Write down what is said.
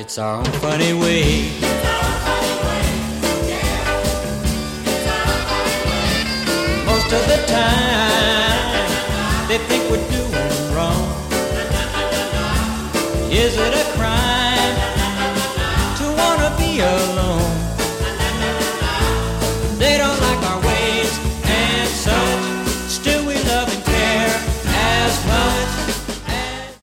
It's our own funny way. Most of the time, they think we're doing wrong. Is it a crime?